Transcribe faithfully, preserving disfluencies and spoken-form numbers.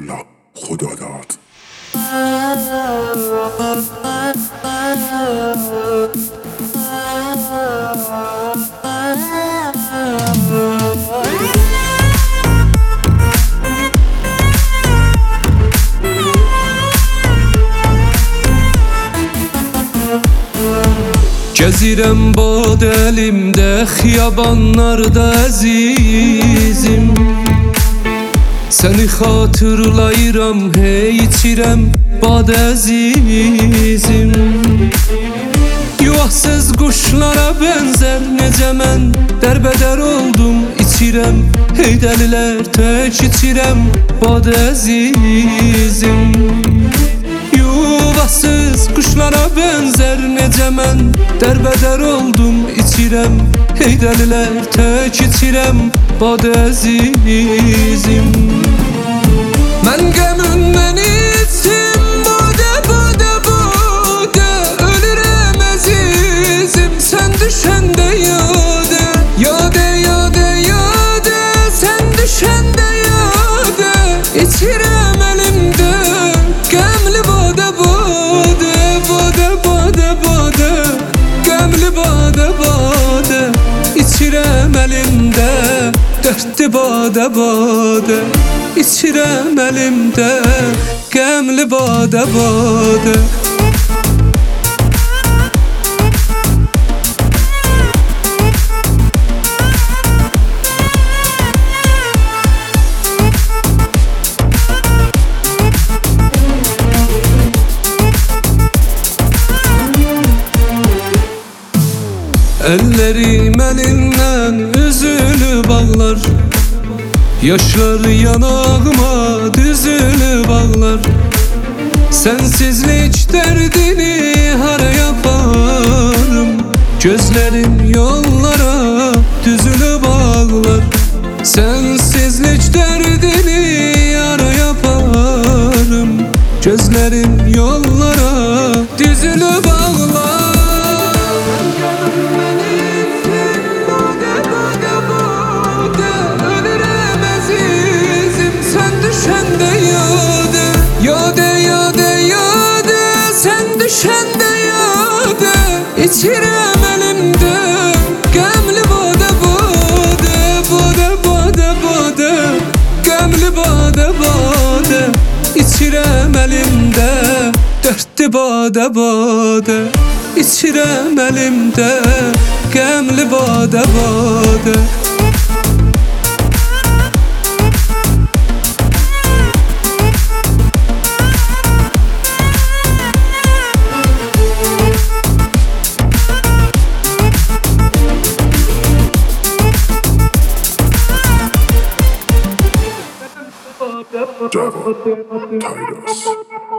الله خدا داد. Gəzirəm bad əlimdə, xiyabanlarda əzizim. Səni xatırlayıram, hey içirəm bad əzizim. Yuvasız quşlara bənzər necə mən dərbədər oldum, içirəm hey dəlilər tək içirəm bad əzizim. Yuvasız quşlara bənzər necə mən dərbədər oldum, içirəm hey dəlilər tək içirəm bad əzizim. Mən qəmündən içim badə badə badə, ölürəm əzizim sən düşəndə yadə. Yadə yadə yadə sən düşəndə yadə, içirəm əlimdə qəmli badə badə badə badə badə, qəmli badə badə, içirəm əlimdə dərdli badə badə, içirəm əlimdə qəmli badə badə. Əllərim əlindən üzülüb ağlar, yaşlar yanağıma düzülüb ağlar. Sənsizlik dərdini haraya aparım, gözlərim yollara düzülüb ağlar. Sənsizlik dərdini haraya aparım, gözlərim yollara düzülüb ağlar. Yadə yadə yadə sən düşəndə yadə, içirəm əlimdə qəmli badə badə badə badə badə, qəmli badə badə, içirəm əlimdə dərdli badə badə, içirəm əlimdə qəmli badə badə. Devil, Titus.